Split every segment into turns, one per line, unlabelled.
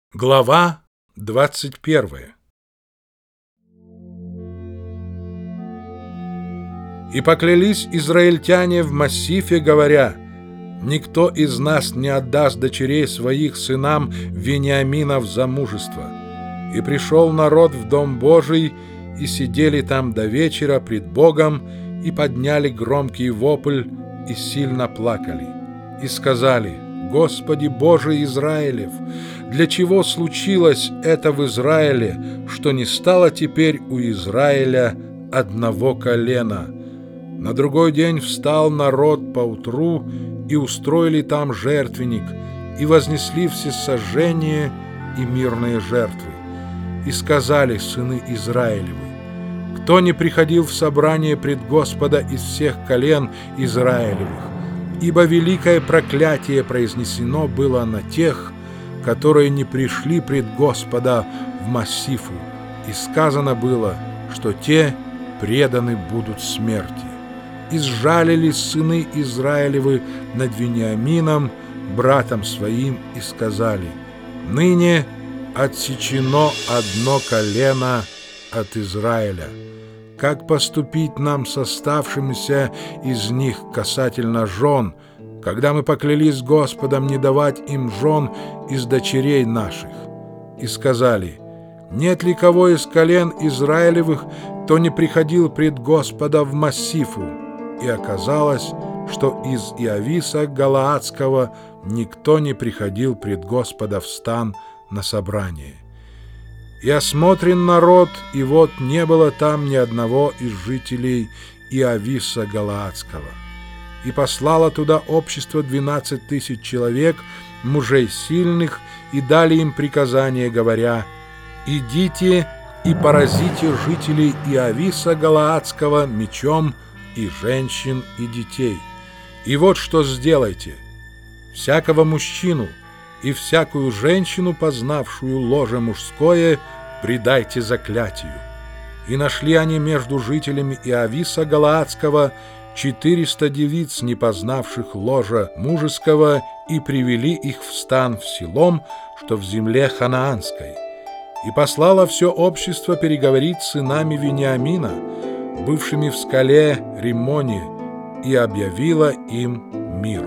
Глава 21. И поклялись израильтяне в массифе, говоря: «Никто из нас не отдаст дочерей своих сынам Вениамина в замужество». И пришел народ в Дом Божий, и сидели там до вечера пред Богом, и подняли громкий вопль, и сильно плакали. И сказали: «Господи Боже Израилев, для чего случилось это в Израиле, что не стало теперь у Израиля одного колена?» На другой день встал народ поутру, и устроили там жертвенник, и вознесли всесожжение и мирные жертвы. И сказали сыны Израилевы: «Кто не приходил в собрание пред Господа из всех колен Израилевых? Ибо великое проклятие произнесено было на тех, которые не пришли пред Господа в массифу, и сказано было, что те преданы будут смерти. И сжалились сыны Израилевы над Вениамином, братом своим, и сказали: ныне отсечено одно колено от Израиля. Как поступить нам с оставшимися из них касательно жен, когда мы поклялись Господом не давать им жен из дочерей наших?» И сказали: «Нет ли кого из колен Израилевых, кто не приходил пред Господа в массифу?» И оказалось, что из Иависа Галаадского никто не приходил пред Господа в стан на собрание. И осмотрен народ, и вот не было там ни одного из жителей Иависа Галаадского. И послало туда общество 12 000 человек, мужей сильных, и дали им приказание, говоря: «Идите и поразите жителей Иависа Галаадского мечом, и женщин, и детей. И вот что сделайте: всякого мужчину и всякую женщину, познавшую ложе мужское, предайте заклятию». И нашли они между жителями Иависа Галаадского 400 девиц, не познавших ложа мужеского, и привели их в стан в Силом, что в земле ханаанской. И послало все общество переговорить с сынами Вениамина, бывшими в скале Риммоне, и объявило им мир.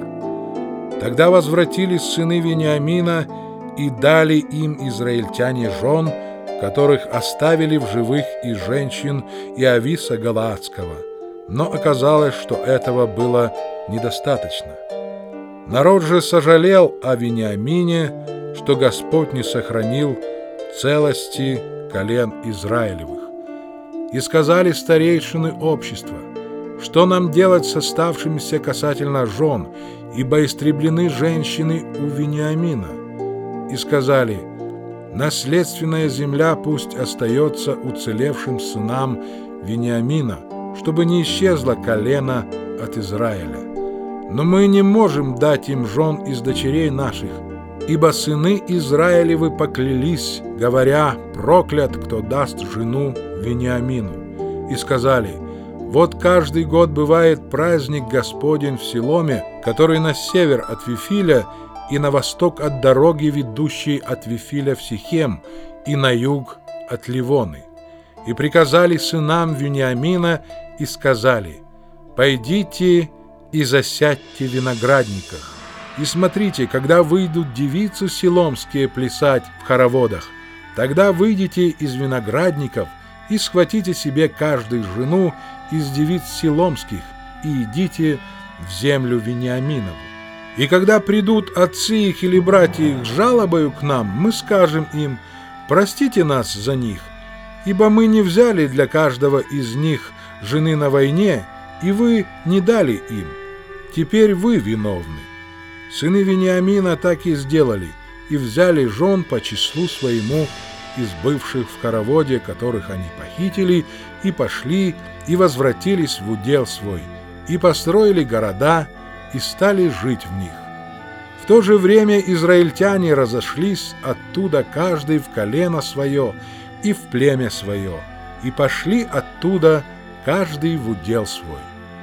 Тогда возвратились сыны Вениамина и дали им израильтяне жен, которых оставили в живых из женщин Иависа Галаадского. Но оказалось, что этого было недостаточно. Народ же сожалел о Вениамине, что Господь не сохранил целости колен Израилевых. И сказали старейшины общества: «Что нам делать с оставшимися касательно жен, ибо истреблены женщины у Вениамина?» И сказали: «Наследственная земля пусть остается уцелевшим сынам Вениамина, чтобы не исчезло колено от Израиля. Но мы не можем дать им жен из дочерей наших, ибо сыны Израилевы поклялись, говоря: проклят, кто даст жену Вениамину». И сказали: «Вот каждый год бывает праздник Господень в Силоме, который на север от Вифиля и на восток от дороги, ведущей от Вифиля в Сихем, и на юг от Ливоны». И приказали сынам Вениамина и сказали: «Пойдите и засядьте в виноградниках, и смотрите, когда выйдут девицы силомские плясать в хороводах, тогда выйдите из виноградников и схватите себе каждую жену из девиц силомских, и идите в землю Вениаминову. И когда придут отцы их или братья их с жалобою к нам, мы скажем им: простите нас за них, ибо мы не взяли для каждого из них жены на войне, и вы не дали им. Теперь вы виновны». Сыны Вениамина так и сделали, и взяли жен по числу своему из бывших в хороводе, которых они похитили, и пошли, и возвратились в удел свой, и построили города, и стали жить в них. В то же время израильтяне разошлись оттуда каждый в колено свое и в племя свое, и пошли оттуда каждый в удел свой.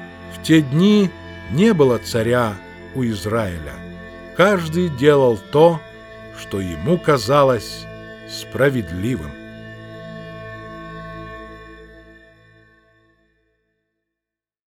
В те дни не было царя у Израиля. Каждый делал то, что ему казалось справедливым.